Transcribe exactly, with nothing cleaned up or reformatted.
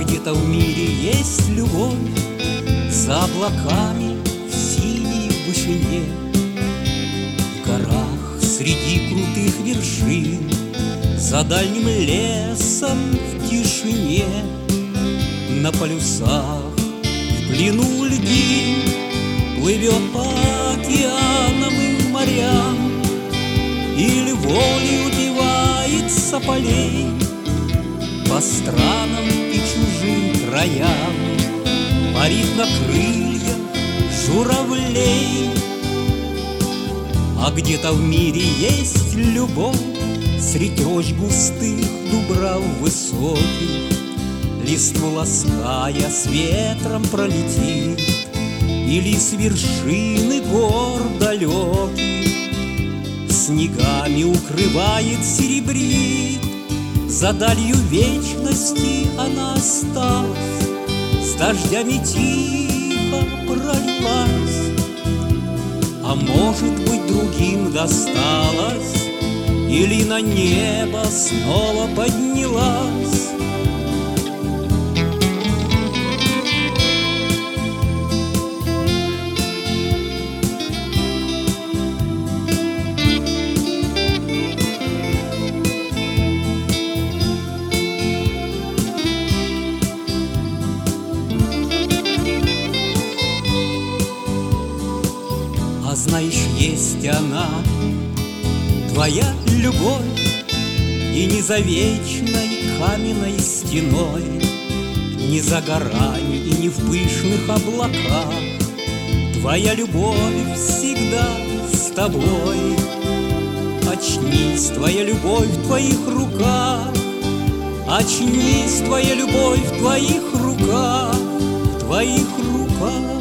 где-то в мире есть любовь за облаками в синей вышине, в горах среди крутых вершин, за дальним лесом в тишине, на полюсах в плену льдин плывет по океанам и морям, или волей упивается полей по странам и чужим краям, парит на крыльях журавлей. А где-то в мире есть любовь средь рощ густых, дубрав высоких, листву лаская с ветром пролетит, или с вершины гор далеких снегами укрывает, серебрит. За далью вечности она осталась, с дождями тихо пролилась. А может быть, другим досталось, или на небо снова поднялась. А знаешь, есть она, твоя любовь, и не за вечной каменной стеной, не за горами и не в пышных облаках. Твоя любовь всегда с тобой. Очнись, твоя любовь в твоих руках. Очнись, твоя любовь в твоих руках, в твоих руках.